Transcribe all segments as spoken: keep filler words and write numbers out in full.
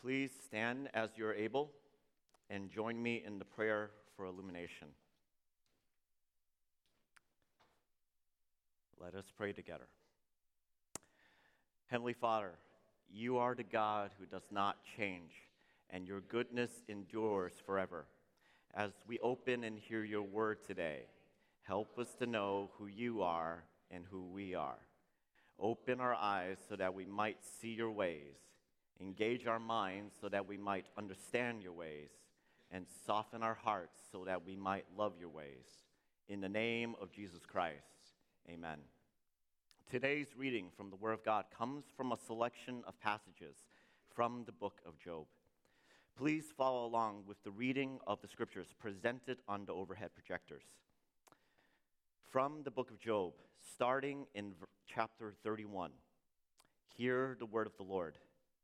Please stand as you're able and join me in the prayer for illumination. Let us pray together. Heavenly Father, you are the God who does not change, and your goodness endures forever. As we open and hear your word today, help us to know who you are and who we are. Open our eyes so that we might see your ways. Engage our minds so that we might understand your ways, and soften our hearts so that we might love your ways. In the name of Jesus Christ, amen. Today's reading from the Word of God comes from a selection of passages from the book of Job. Please follow along with the reading of the scriptures presented on the overhead projectors. From the book of Job, starting in chapter thirty-one, hear the word of the Lord.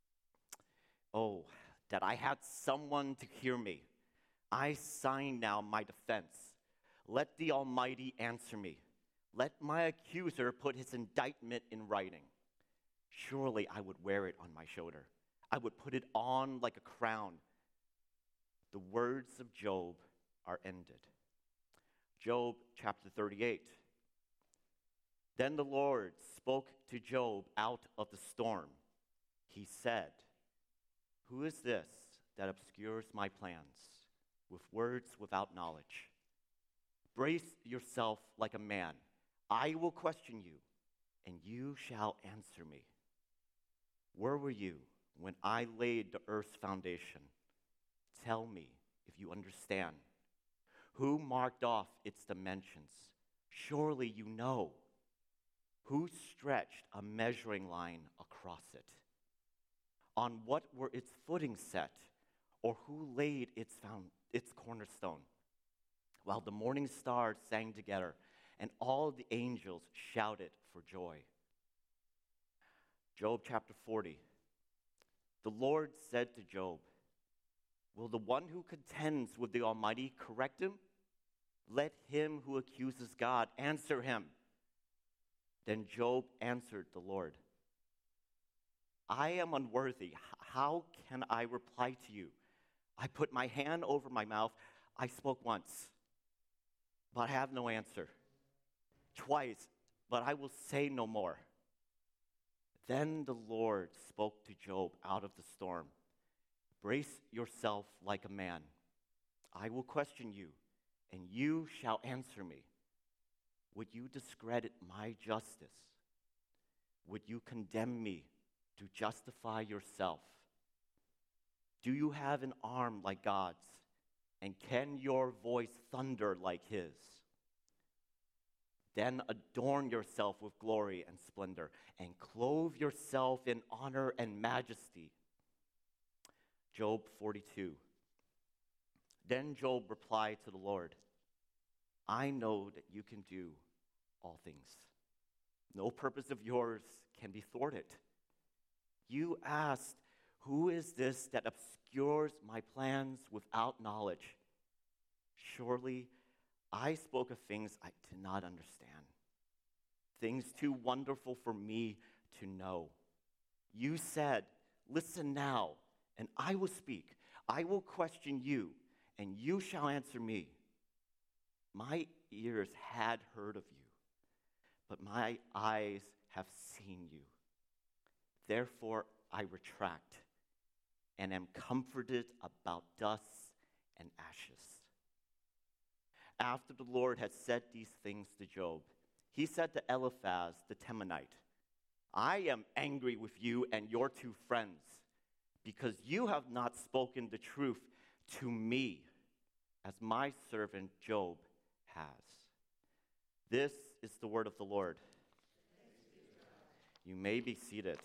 Oh, that I had someone to hear me. I sign now my defense. Let the Almighty answer me. Let my accuser put his indictment in writing. Surely I would wear it on my shoulder. I would put it on like a crown. The words of Job are ended. Job chapter thirty-eight. Then the Lord spoke to Job out of the storm. He said, "Who is this that obscures my plans with words without knowledge? Brace yourself like a man. I will question you, and you shall answer me. Where were you when I laid the earth's foundation? Tell me if you understand. Who marked off its dimensions? Surely you know. Who stretched a measuring line across it? On what were its footings set, or who laid its found, its cornerstone? While the morning stars sang together, and all the angels shouted for joy." Job chapter forty. The Lord said to Job, "Will the one who contends with the Almighty correct him? Let him who accuses God answer him." Then Job answered the Lord, "I am unworthy. How can I reply to you? I put my hand over my mouth. I spoke once, but I have no answer. Twice, but I will say no more." Then the Lord spoke to Job out of the storm. "Brace yourself like a man. I will question you, and you shall answer me. Would you discredit my justice? Would you condemn me to justify yourself? Do you have an arm like God's, and can your voice thunder like his? Then adorn yourself with glory and splendor, and clothe yourself in honor and majesty." Job forty-two. Then Job replied to the Lord, "I know that you can do all things. No purpose of yours can be thwarted. You asked, 'Who is this that obscures my plans without knowledge?' Surely I spoke of things I did not understand, things too wonderful for me to know. You said, 'Listen now, and I will speak. I will question you, and you shall answer me.' My ears had heard of you, but my eyes have seen you. Therefore I retract and am comforted about dust and ashes." After the Lord had said these things to Job, he said to Eliphaz the Temanite, "I am angry with you and your two friends, because you have not spoken the truth to me, as my servant Job has." This is the word of the Lord. You may be seated.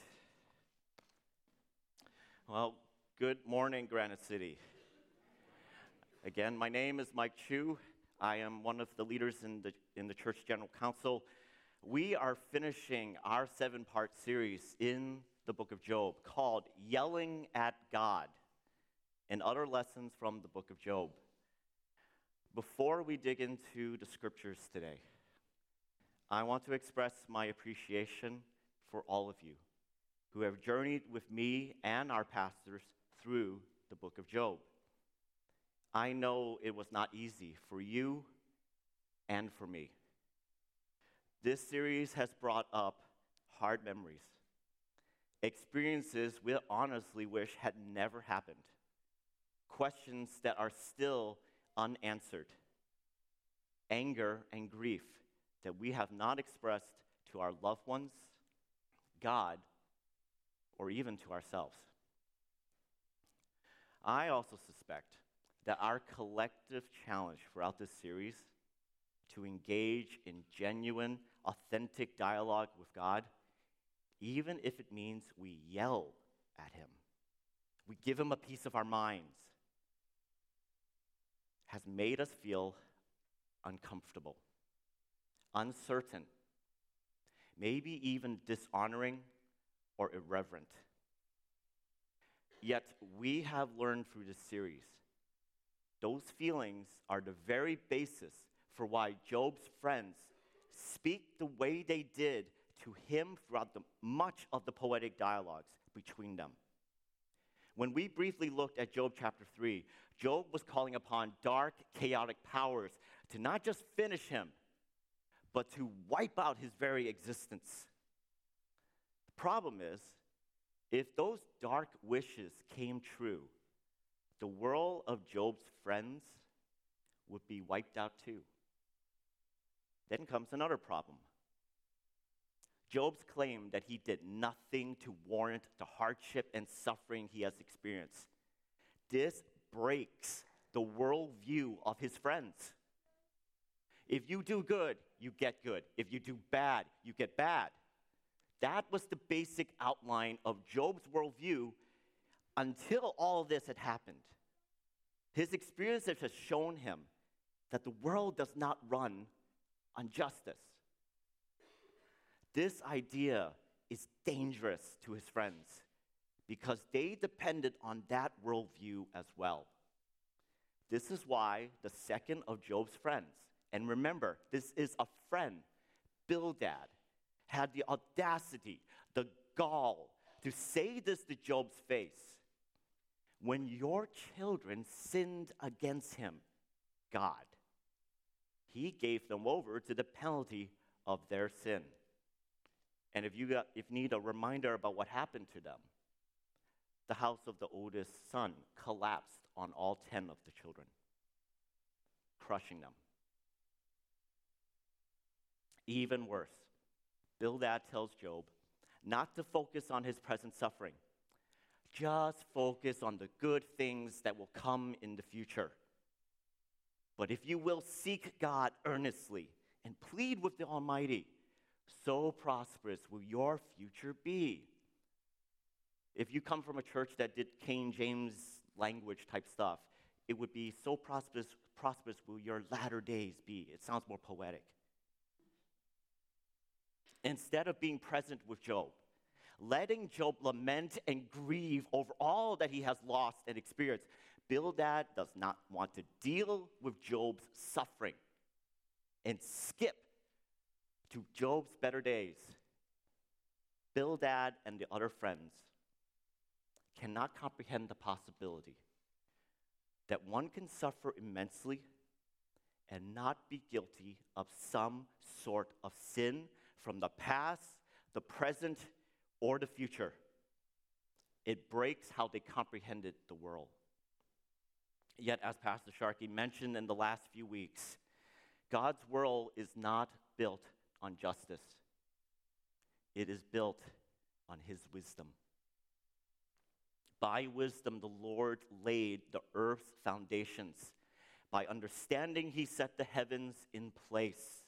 Well, good morning, Granite City. Again, my name is Mike Chu. I am one of the leaders in the, in the Church General Council. We are finishing our seven-part series in the book of Job called Yelling at God and Other Lessons from the book of Job. Before we dig into the scriptures today, I want to express my appreciation for all of you who have journeyed with me and our pastors through the book of Job. I know it was not easy for you and for me. This series has brought up hard memories, experiences we honestly wish had never happened, questions that are still unanswered, anger and grief that we have not expressed to our loved ones, God, or even to ourselves. I also suspect that our collective challenge throughout this series to engage in genuine, authentic dialogue with God, even if it means we yell at him, we give him a piece of our minds, has made us feel uncomfortable, uncertain, maybe even dishonoring or irreverent. Yet we have learned through this series, those feelings are the very basis for why Job's friends speak the way they did to him throughout the, much of the poetic dialogues between them. When we briefly looked at Job chapter three, Job was calling upon dark, chaotic powers to not just finish him, but to wipe out his very existence. The problem is, if those dark wishes came true, the world of Job's friends would be wiped out too. Then comes another problem. Job's claim that he did nothing to warrant the hardship and suffering he has experienced. This breaks the worldview of his friends. If you do good, you get good. If you do bad, you get bad. That was the basic outline of Job's worldview until all this had happened. His experiences have shown him that the world does not run on justice. This idea is dangerous to his friends because they depended on that worldview as well. This is why the second of Job's friends, and remember, this is a friend, Bildad, had the audacity, the gall, to say this to Job's face. When your children sinned against him, God, he gave them over to the penalty of their sin. And if you got, if need a reminder about what happened to them, the house of the oldest son collapsed on all ten of the children, crushing them. Even worse, Bildad tells Job not to focus on his present suffering. Just focus on the good things that will come in the future. But if you will seek God earnestly and plead with the Almighty, so prosperous will your future be. If you come from a church that did King James language type stuff, it would be so prosperous, prosperous will your latter days be. It sounds more poetic. Instead of being present with Job, letting Job lament and grieve over all that he has lost and experienced, Bildad does not want to deal with Job's suffering and skip to Job's better days. Bildad and the other friends cannot comprehend the possibility that one can suffer immensely and not be guilty of some sort of sin from the past, the present, or the future. It breaks how they comprehended the world. Yet, as Pastor Sharkey mentioned in the last few weeks, God's world is not built on justice. It is built on his wisdom. By wisdom, the Lord laid the earth's foundations. By understanding, he set the heavens in place.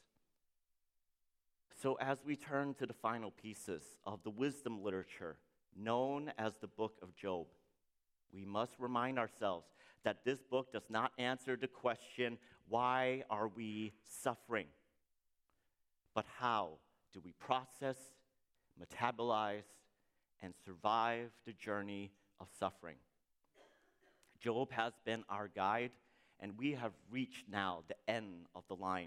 So as we turn to the final pieces of the wisdom literature, known as the book of Job, we must remind ourselves that this book does not answer the question, why are we suffering? But how do we process, metabolize, and survive the journey of suffering? Job has been our guide, and we have reached now the end of the line.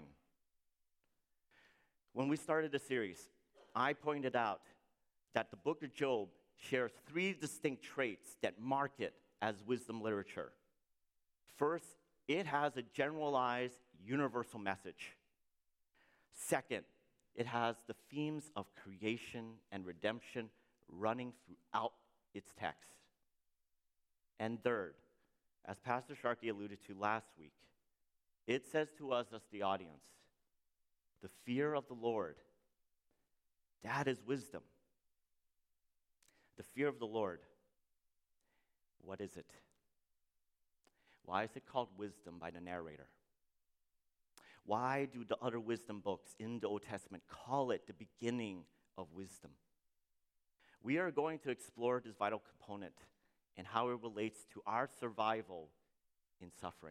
When we started the series, I pointed out that the book of Job shares three distinct traits that mark it as wisdom literature. First, it has a generalized, universal message. Second, it has the themes of creation and redemption running throughout its text. And third, as Pastor Sharkey alluded to last week, it says to us as the audience, the fear of the Lord, that is wisdom. The fear of the Lord, what is it? Why is it called wisdom by the narrator? Why do the other wisdom books in the Old Testament call it the beginning of wisdom? We are going to explore this vital component and how it relates to our survival in suffering.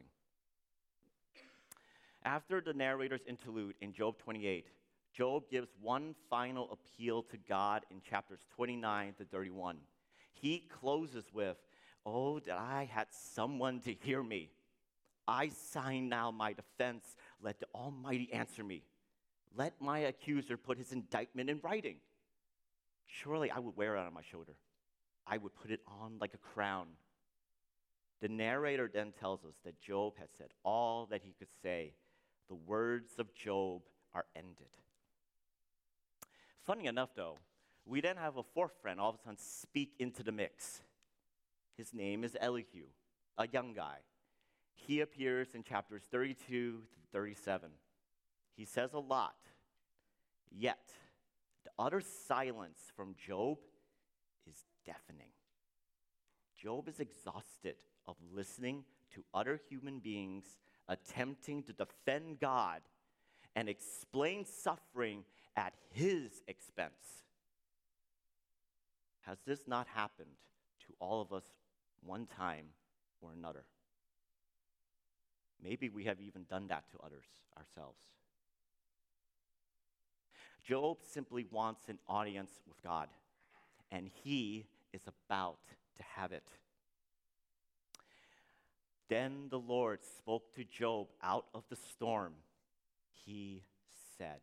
After the narrator's interlude in Job twenty-eight, Job gives one final appeal to God in chapters twenty-nine to thirty-one. He closes with, "Oh, that I had someone to hear me. I sign now my defense. Let the Almighty answer me. Let my accuser put his indictment in writing. Surely I would wear it on my shoulder. I would put it on like a crown." The narrator then tells us that Job had said all that he could say. The words of Job are ended. Funny enough, though, we then have a fourth friend all of a sudden speak into the mix. His name is Elihu, a young guy. He appears in chapters thirty-two to thirty-seven. He says a lot, yet the utter silence from Job is deafening. Job is exhausted of listening to other human beings attempting to defend God and explain suffering at his expense. Has this not happened to all of us one time or another? Maybe we have even done that to others ourselves. Job simply wants an audience with God, and he is about to have it. Then the Lord spoke to Job out of the storm. He said,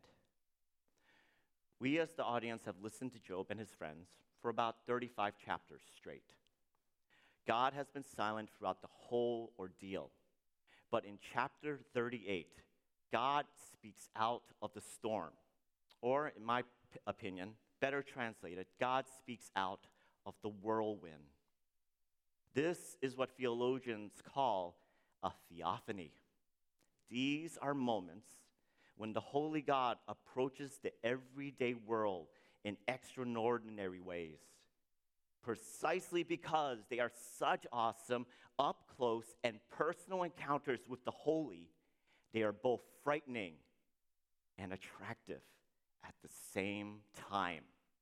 we as the audience have listened to Job and his friends for about thirty-five chapters straight. God has been silent throughout the whole ordeal. But in chapter thirty-eight, God speaks out of the storm. Or, in my p- opinion, better translated, God speaks out of the whirlwind. This is what theologians call a theophany. These are moments when the holy God approaches the everyday world in extraordinary ways, precisely because they are such awesome, up-close, and personal encounters with the holy. They are both frightening and attractive at the same time.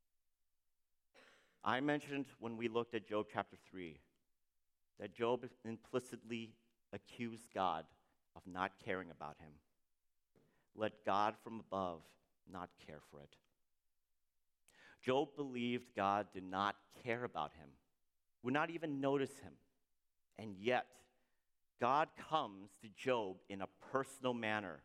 I mentioned when we looked at Job chapter three that Job implicitly accused God of not caring about him. Let God from above not care for it. Job believed God did not care about him, would not even notice him. And yet, God comes to Job in a personal manner.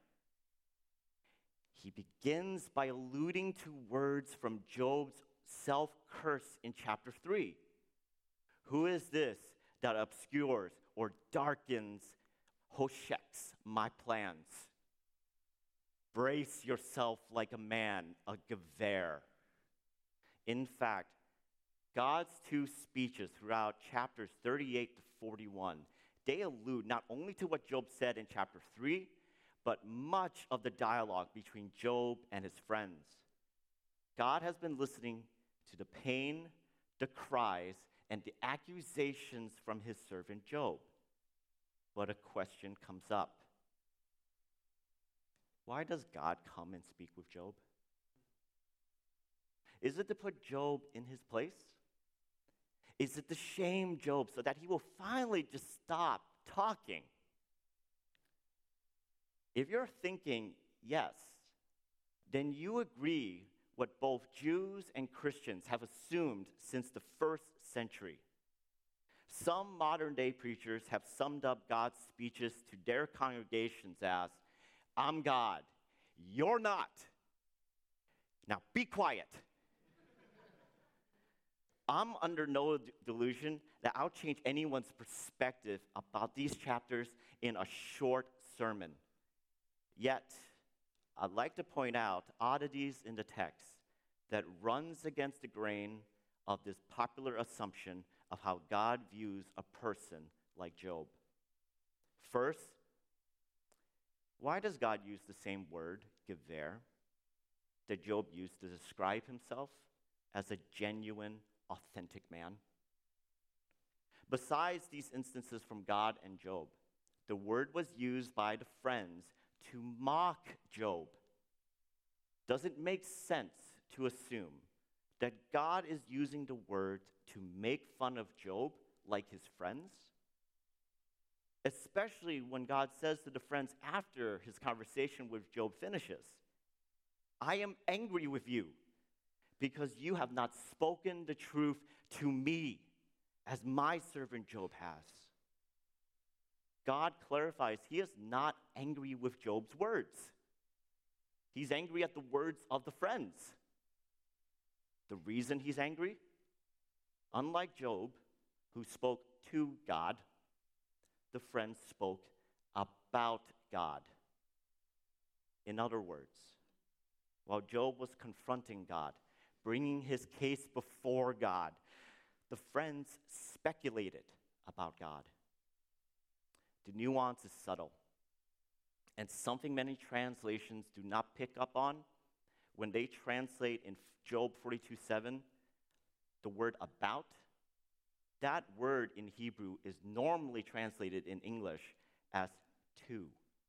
He begins by alluding to words from Job's self-curse in chapter three. Who is this that obscures or darkens Hosheks, my plans? Brace yourself like a man, a Gever. In fact, God's two speeches throughout chapters thirty-eight to forty-one, they allude not only to what Job said in chapter three, but much of the dialogue between Job and his friends. God has been listening to the pain, the cries, and the accusations from his servant Job. But a question comes up. Why does God come and speak with Job? Is it to put Job in his place? Is it to shame Job so that he will finally just stop talking? If you're thinking yes, then you agree what both Jews and Christians have assumed since the first century. Some modern-day preachers have summed up God's speeches to their congregations as, I'm God, you're not. Now be quiet. I'm under no d- delusion that I'll change anyone's perspective about these chapters in a short sermon. Yet, I'd like to point out oddities in the text that runs against the grain of this popular assumption of how God views a person like Job. First, why does God use the same word, gever, that Job used to describe himself as a genuine, authentic man? Besides these instances from God and Job, the word was used by the friends to mock Job. Does it make sense to assume that God is using the word to make fun of Job like his friends? Especially when God says to the friends after his conversation with Job finishes, I am angry with you because you have not spoken the truth to me as my servant Job has. God clarifies he is not angry with Job's words. He's angry at the words of the friends. The reason he's angry? Unlike Job, who spoke to God, the friends spoke about God. In other words, while Job was confronting God, bringing his case before God, the friends speculated about God. The nuance is subtle, and something many translations do not pick up on. When they translate in Job forty-two seven, the word about, that word in Hebrew is normally translated in English as to.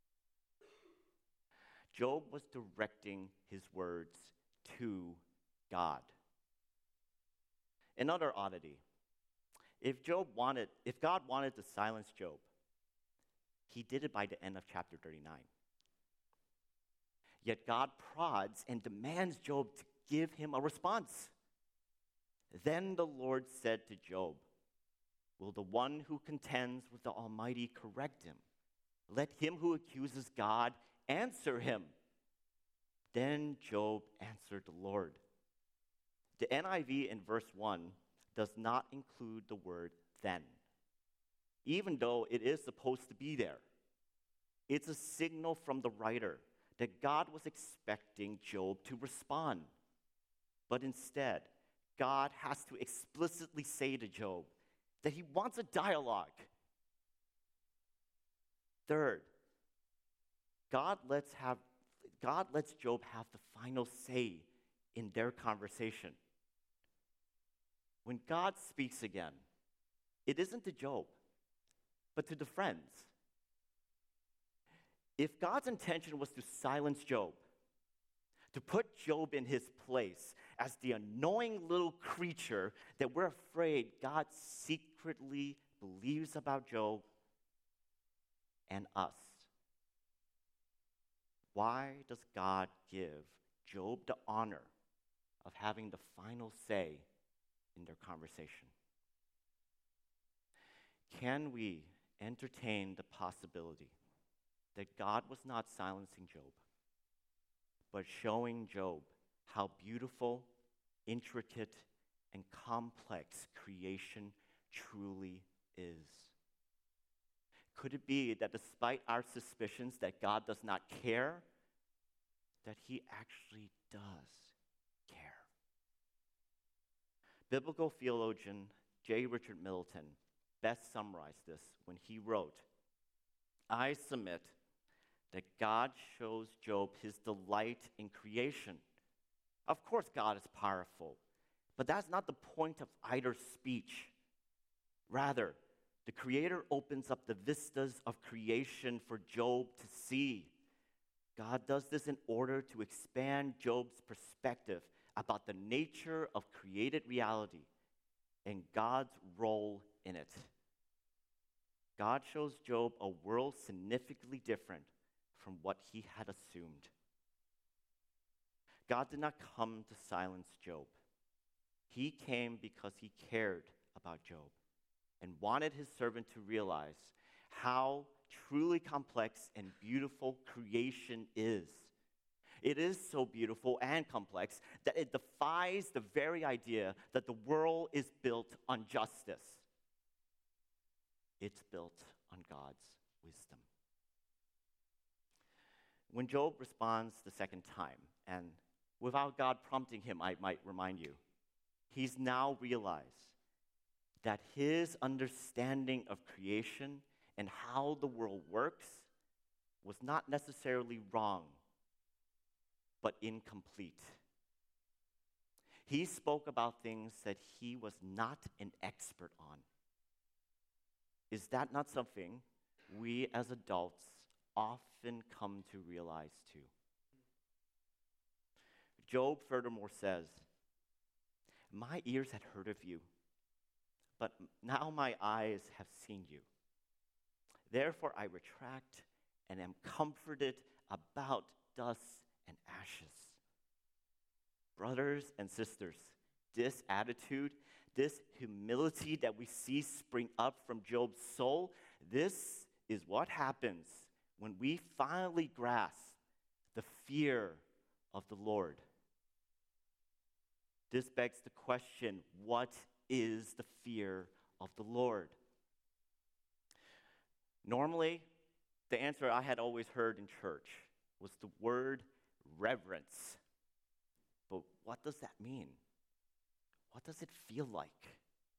Job was directing his words to God. Another oddity, if Job wanted, if God wanted to silence Job, he did it by the end of chapter thirty-nine. Yet God prods and demands Job to give him a response. Then the Lord said to Job, will the one who contends with the Almighty correct him? Let him who accuses God answer him. Then Job answered the Lord. The N I V in verse one does not include the word then, even though it is supposed to be there. It's a signal from the writer that God was expecting Job to respond. But instead, God has to explicitly say to Job that he wants a dialogue. Third, God lets, have, God lets Job have the final say in their conversation. When God speaks again, it isn't to Job, but to the friends. If God's intention was to silence Job, to put Job in his place as the annoying little creature that we're afraid God secretly believes about Job and us, why does God give Job the honor of having the final say in their conversation? Can we entertain the possibility that God was not silencing Job, but showing Job how beautiful, intricate, and complex creation truly is? Could it be that despite our suspicions that God does not care, that he actually does care? Biblical theologian J. Richard Middleton best summarized this when he wrote, I submit that God shows Job his delight in creation. Of course, God is powerful, but that's not the point of either speech. Rather, the Creator opens up the vistas of creation for Job to see. God does this in order to expand Job's perspective about the nature of created reality and God's role in it. God shows Job a world significantly different from what he had assumed. God did not come to silence Job. He came because he cared about Job and wanted his servant to realize how truly complex and beautiful creation is. It is so beautiful and complex that it defies the very idea that the world is built on justice. It's built on God's wisdom. When Job responds the second time, and without God prompting him, I might remind you, he's now realized that his understanding of creation and how the world works was not necessarily wrong, but incomplete. He spoke about things that he was not an expert on. Is that not something we as adults often come to realize too? Job furthermore says, "My ears had heard of you, but now my eyes have seen you. Therefore I retract and am comforted about dust and ashes." Brothers and sisters, this attitude, this humility that we see spring up from Job's soul, this is what happens when we finally grasp the fear of the Lord. This begs the question, what is the fear of the Lord? Normally, the answer I had always heard in church was the word reverence. But what does that mean? What does it feel like?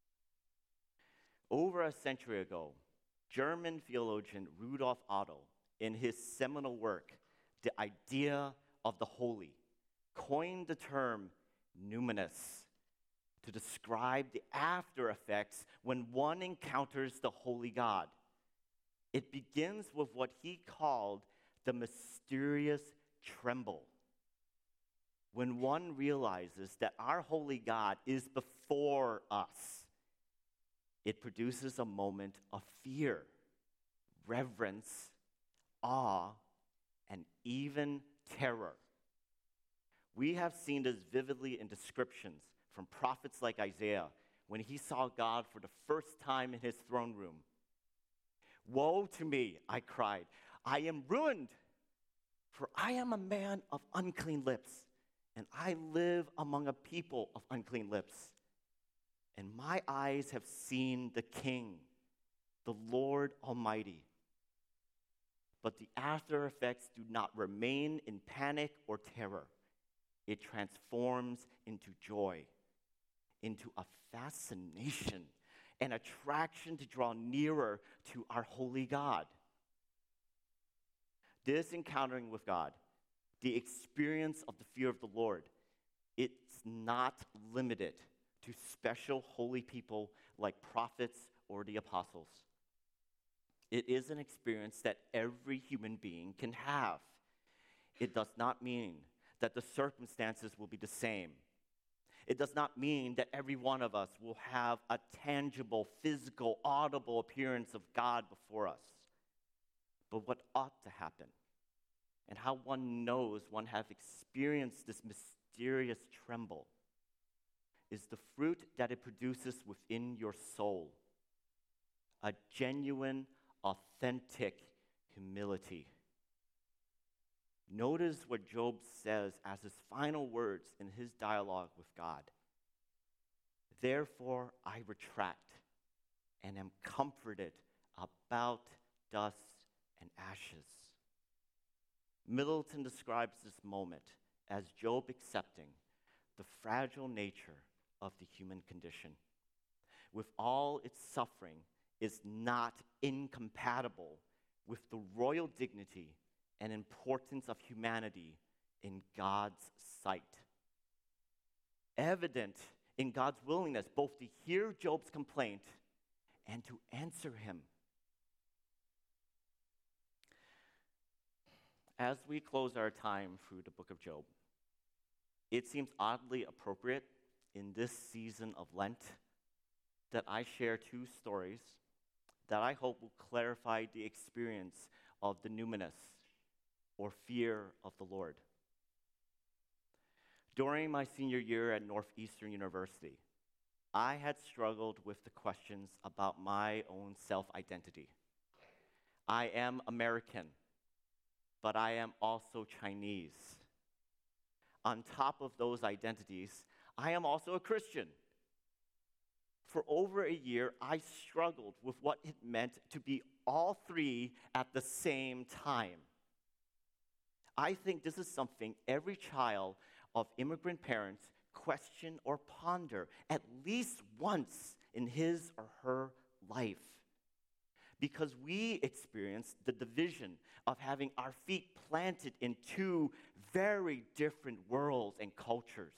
Over a century ago, German theologian Rudolf Otto, in his seminal work, The Idea of the Holy, coined the term numinous to describe the after effects when one encounters the holy God. It begins with what he called the mysterious tremble. When one realizes that our holy God is before us, it produces a moment of fear, reverence, awe, and even terror. We have seen this vividly in descriptions from prophets like Isaiah when he saw God for the first time in his throne room. "Woe to me," I cried. "I am ruined, for I am a man of unclean lips, and I live among a people of unclean lips. And my eyes have seen the King, the Lord Almighty." But the after effects do not remain in panic or terror. It transforms into joy, into a fascination, an attraction to draw nearer to our holy God. This encountering with God, the experience of the fear of the Lord, it's not limited to special holy people like prophets or the apostles. It is an experience that every human being can have. It does not mean that the circumstances will be the same. It does not mean that every one of us will have a tangible, physical, audible appearance of God before us. But what ought to happen, and how one knows one has experienced this mysterious tremble, is the fruit that it produces within your soul. A genuine, authentic humility. Notice what Job says as his final words in his dialogue with God. "Therefore I retract and am comforted about dust and ashes." Middleton describes this moment as Job accepting the fragile nature of the human condition. With all its suffering, is not incompatible with the royal dignity and importance of humanity in God's sight. Evident in God's willingness both to hear Job's complaint and to answer him. As we close our time through the book of Job, it seems oddly appropriate in this season of Lent that I share two stories that I hope will clarify the experience of the numinous, or fear of the Lord. During my senior year at Northeastern University, I had struggled with the questions about my own self-identity. I am American, but I am also Chinese. on top of those identities, I am also a Christian. For over a year, I struggled with what it meant to be all three at the same time. I think this is something every child of immigrant parents question or ponder at least once in his or her life. Because we experience the division of having our feet planted in two very different worlds and cultures.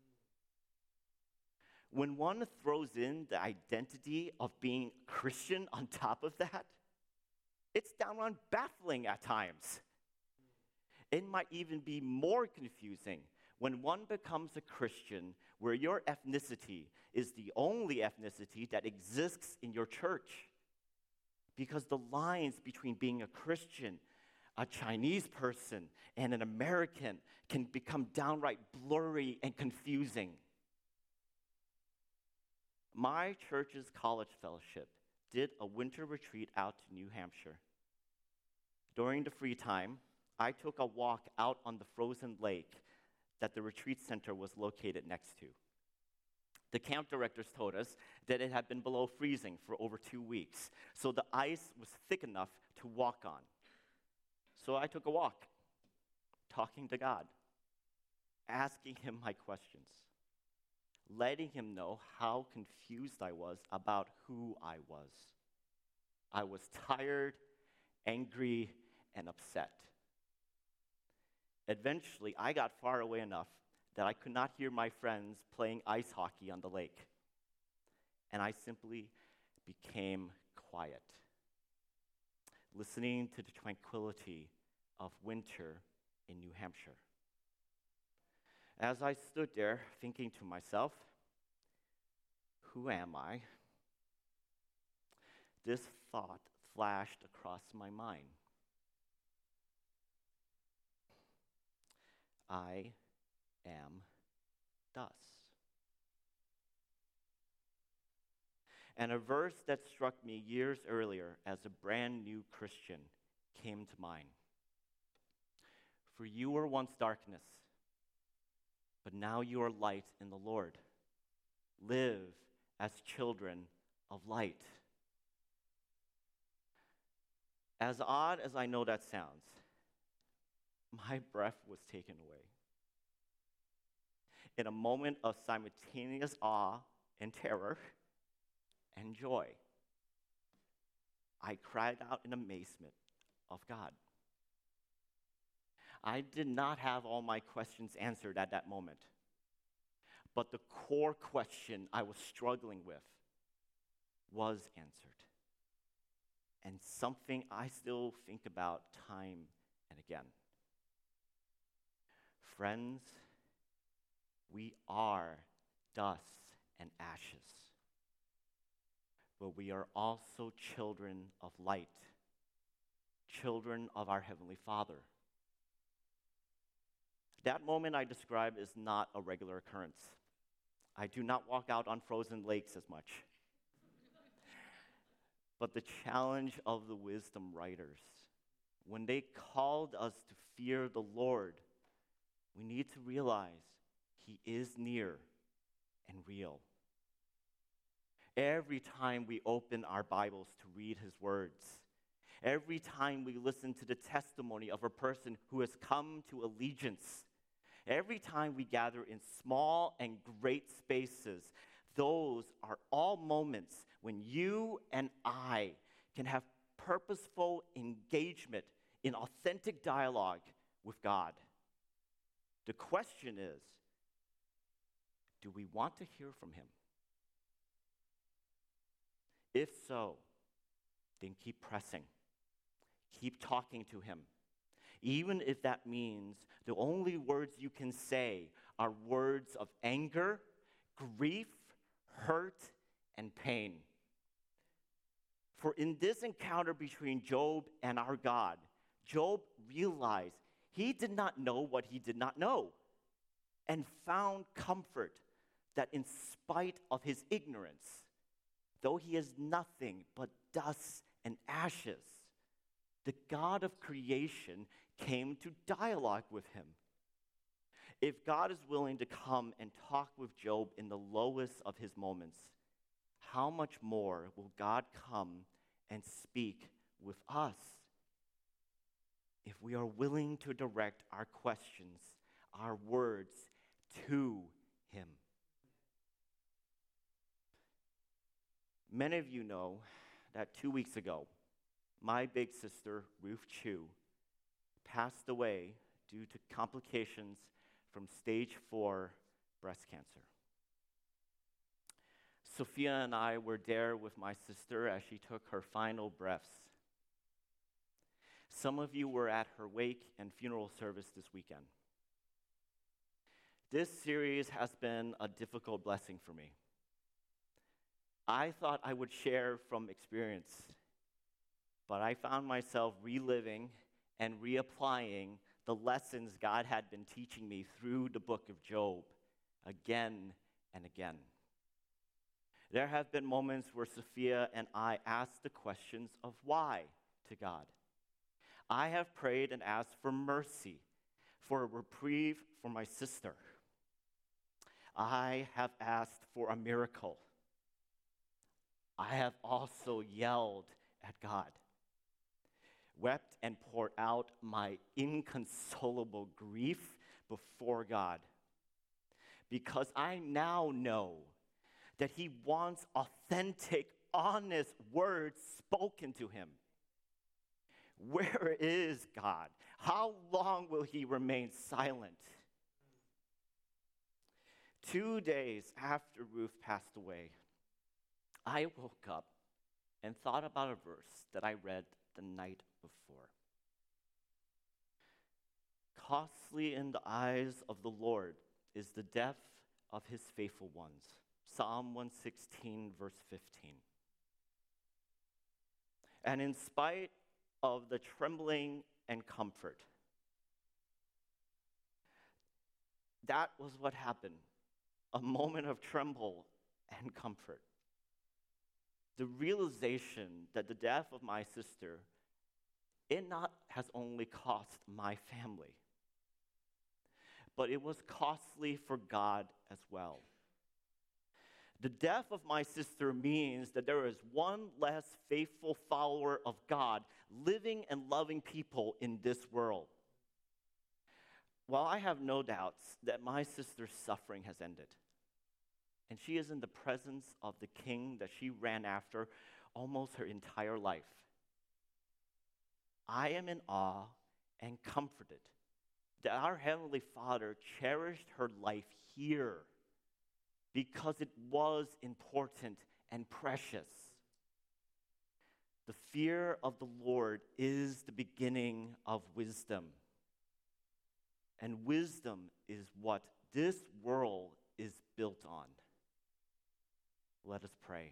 When one throws in the identity of being Christian on top of that, it's downright baffling at times. It might even be more confusing when one becomes a Christian where your ethnicity is the only ethnicity that exists in your church. Because the lines between being a Christian, a Chinese person, and an American can become downright blurry and confusing. My church's college fellowship did a winter retreat out to New Hampshire. During the free time, I took a walk out on the frozen lake that the retreat center was located next to. The camp directors told us that it had been below freezing for over two weeks, so the ice was thick enough to walk on. So I took a walk, talking to God, asking him my questions, letting him know how confused I was about who I was. I was tired, angry, and upset. Eventually, I got far away enough that I could not hear my friends playing ice hockey on the lake. And I simply became quiet, listening to the tranquility of winter in New Hampshire. As I stood there thinking to myself, who am I? This thought flashed across my mind. I am dust. And a verse that struck me years earlier as a brand new Christian came to mind. For you were once darkness, but now you are light in the Lord. Live as children of light. As odd as I know that sounds, my breath was taken away. In a moment of simultaneous awe and terror and joy, I cried out in amazement of God. I did not have all my questions answered at that moment, but the core question I was struggling with was answered, and something I still think about time and again. Friends, we are dust and ashes, but we are also children of light, children of our Heavenly Father. That moment I describe is not a regular occurrence. I do not walk out on frozen lakes as much. But the challenge of the wisdom writers, when they called us to fear the Lord, we need to realize He is near and real. Every time we open our Bibles to read His words, every time we listen to the testimony of a person who has come to allegiance, every time we gather in small and great spaces, those are all moments when you and I can have purposeful engagement in authentic dialogue with God. The question is, do we want to hear from Him? If so, then keep pressing. Keep talking to Him. Even if that means the only words you can say are words of anger, grief, hurt, and pain. For in this encounter between Job and our God, Job realized he did not know what he did not know, and found comfort that in spite of his ignorance, though he is nothing but dust and ashes, the God of creation came to dialogue with him. If God is willing to come and talk with Job in the lowest of his moments, how much more will God come and speak with us if we are willing to direct our questions, our words to him? Many of you know that two weeks ago, my big sister, Ruth Chu, passed away due to complications from stage four breast cancer. Sophia and I were there with my sister as she took her final breaths. Some of you were at her wake and funeral service this weekend. This series has been a difficult blessing for me. I thought I would share from experience, but I found myself reliving and reapplying the lessons God had been teaching me through the book of Job again and again. There have been moments where Sophia and I asked the questions of why to God. I have prayed and asked for mercy, for a reprieve for my sister. I have asked for a miracle. I have also yelled at God, wept and poured out my inconsolable grief before God, because I now know that he wants authentic, honest words spoken to him. Where is God? How long will he remain silent? Two days after Ruth passed away, I woke up and thought about a verse that I read the night before. Costly in the eyes of the Lord is the death of his faithful ones. Psalm one sixteen, verse fifteen. And in spite of the trembling and comfort, that was what happened. A moment of tremble and comfort. The realization that the death of my sister, it not has only cost my family, but it was costly for God as well. The death of my sister means that there is one less faithful follower of God living and loving people in this world. While I have no doubts that my sister's suffering has ended, and she is in the presence of the King that she ran after almost her entire life, I am in awe and comforted that our Heavenly Father cherished her life here because it was important and precious. The fear of the Lord is the beginning of wisdom. And wisdom is what this world is built on. Let us pray.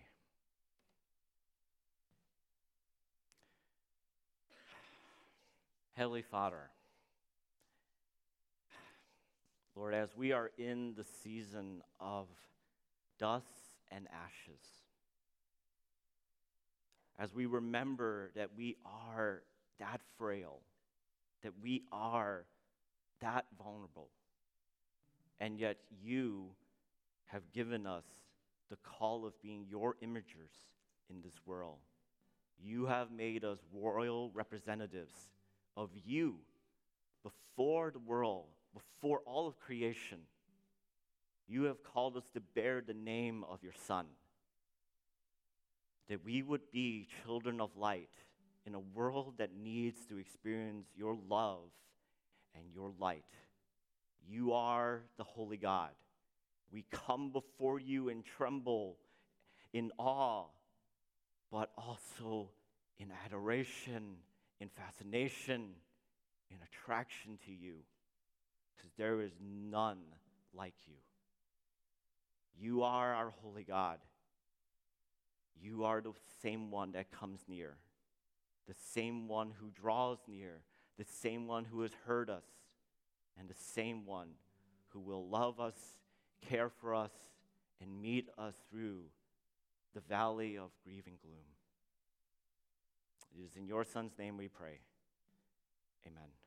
Heavenly Father, Lord, as we are in the season of dust and ashes, as we remember that we are that frail, that we are that vulnerable, and yet you have given us the call of being your imagers in this world. You have made us royal representatives of you before the world, before all of creation. You have called us to bear the name of your Son, that we would be children of light in a world that needs to experience your love and your light. You are the holy God. We come before you and tremble in awe, but also in adoration, in fascination, in attraction to you, because there is none like you. You are our holy God. You are the same one that comes near, the same one who draws near, the same one who has heard us, and the same one who will love us, care for us, and meet us through the valley of grieving gloom. It is in your Son's name we pray. Amen.